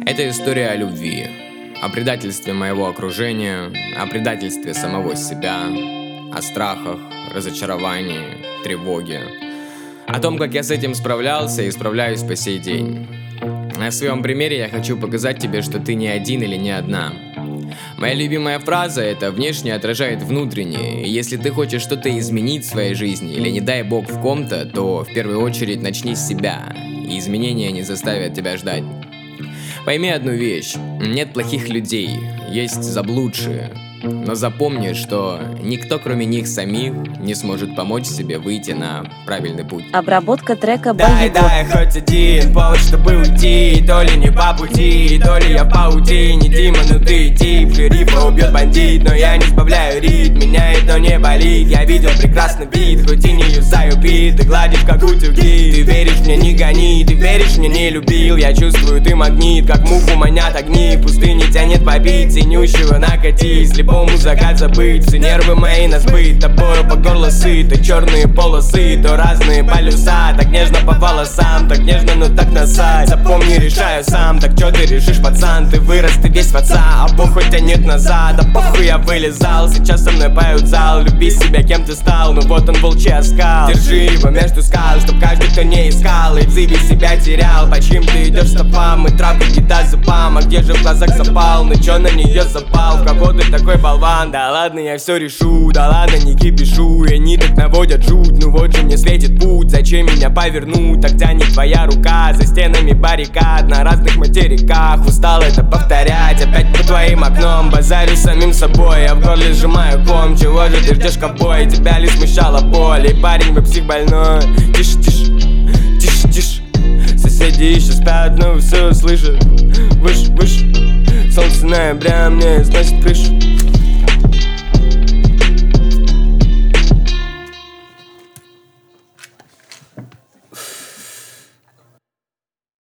Это история о любви, о предательстве моего окружения, о предательстве самого себя, о страхах, разочаровании, тревоге, о том, как я с этим справлялся и справляюсь по сей день. На своем примере я хочу показать тебе, что ты не один или не одна. Моя любимая фраза – это «внешнее отражает внутреннее», и если ты хочешь что-то изменить в своей жизни или не дай бог в ком-то, то в первую очередь начни с себя, и изменения не заставят тебя ждать. Пойми одну вещь, нет плохих людей, есть заблудшие, но запомни, что никто кроме них самих не сможет помочь себе выйти на правильный путь. Обработка трека Дай хоть один повод, чтобы уйти. То ли не по пути, то ли я в паутине. Дима, ну ты тип, шерифа убьет бандит. Но я не сбавляю ритм, меня это не болит. Я видел прекрасный вид, хоть и не юзаю бит. Ты гладишь как утюги, ты веришь мне, не гони. Ты веришь мне, не любил, я чувствую, ты магнит. Как муху манят огни, в пустыне тянет побить. Ценющего накатись, любому закат забыть. Все нервы мои на сбыт, тобою по горло сыт. То черные полосы, то разные полюса. Так нежно по волосам, так нежно, но так насать. Запомни, решаю сам, так чё ты решишь, пацан? Ты вырос, ты весь в отца, а похуй тянет назад. Да похуй я вылезал, сейчас со мной поют зал. Люби себя, кем ты стал, ну вот он волчий оскал. Держи его между скал, чтоб каждый, кто не искал и в зыбе себя терял. По чьим ты идешь стопам, и травка кита зубам. А где же в глазах запал, ну чё на нее запал? В кого ты такой болван? Да ладно, я все решу, да ладно, не кипишу. И они так наводят жуть, ну вот же мне светит путь. Зачем меня повернуть, так тянет твоя рука. За стенами баррикад, на разных материках. Устал это повторять, опять по твоим окном. Базарю с самим собой, я в горле сжимаю ком. Чего же ты ждешь, ковбой, тебя ли смущала боль? И парень, вы псих больной, тише, тише, тише, тише. Соседи еще спят, но все слышат. Выше, выше, солнце ноября мне сносит крышу.